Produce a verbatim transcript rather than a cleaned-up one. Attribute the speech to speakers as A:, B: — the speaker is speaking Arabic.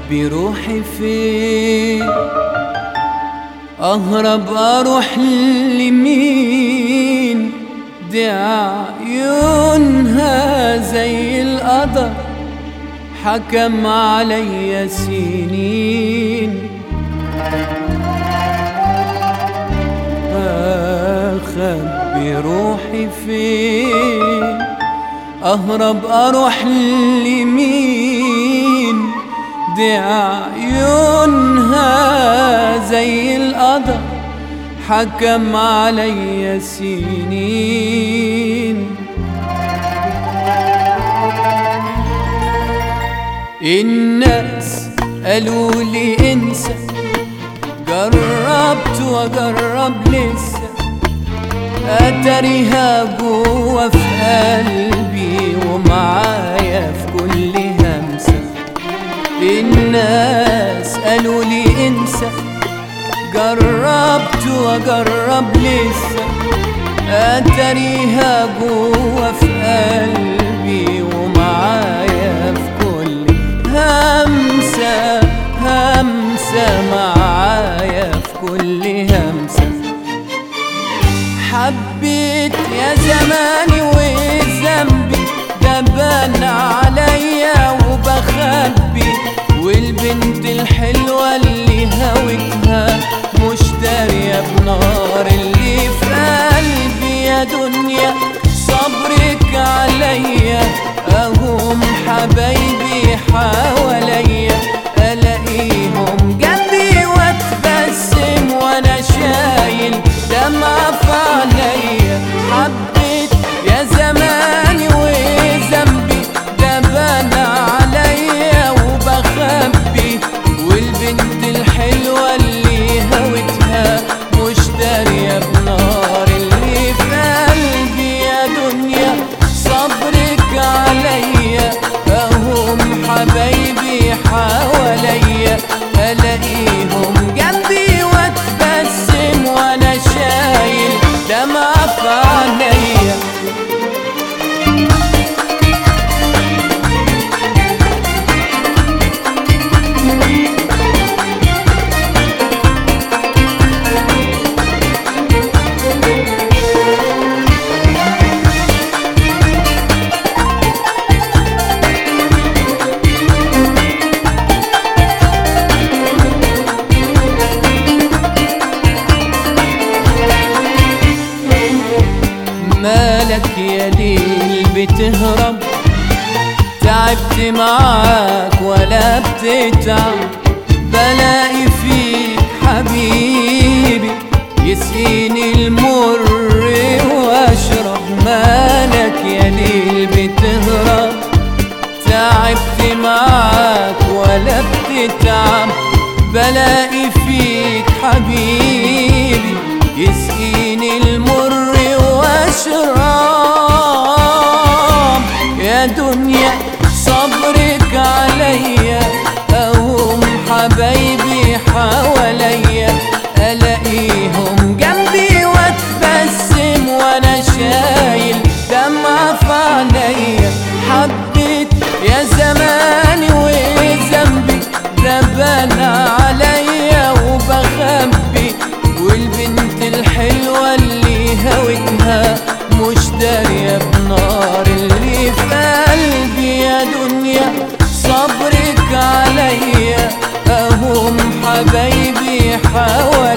A: أخبي روحي فين، أهرب أروح لمين؟ دي عيونها زي القدر حكم عليا سنين. أخبي روحي فين، أهرب أروح لمين؟ دي عيونها زي القدر حكم عليا سنين. الناس قالوا لي انسى، جربت واجرب لسه، اتاريها جوا في قلبي ومعايا في كل همسة. الناس قالوا لي انسى، جربت واجرب لسه، اتاريها جوا في قلبي ومعايا في كل همسة. همسة معايا في كل همسة. حبيت يا زماني وذنبي ده بان عليا وبخبي، والبنت الحلوة اللي هويتها مش دارية بنار اللي في قلبي. يا دنيا صبرك عليا، اهم حبايبي حواليا، الاقيهم جنبي واتبسم وانا شايل دمعة في عينيا. حبيت يا زماني وذنبي ده بان عليا وبخبي، والبنت الحلوة اللي هويتها مش دارية بنار اللي في قلبي. يا دنيا صبرك عليا، اهم حبايبي حواليا، الاقيهم جنبي واتبسم وانا شايل دمعة في عينيا. مالك يا ليل بتهرب؟ تعبت معاك ولا بتتعب؟ بلاقي فيك حبيبي يسقيني المر واشرب. مالك يا ليل بتهرب؟ تعبت معاك ولا بتتعب؟ بلاقي فيك حبيبي يسقيني المر واشرب. يا دنيا صبرك عليا، اهم حبايبي حواليا، الاقيهم جنبي واتبسم وانا شايل دمعة في عينيا. حبيت يا زماني وذنبي ده بان عليا وبخبي، والبنت الحلوة اللي هويتها مش دارية بنار اللي في قلبي. يا دنيا صبرك عليا، اهم حبايبي حواليا،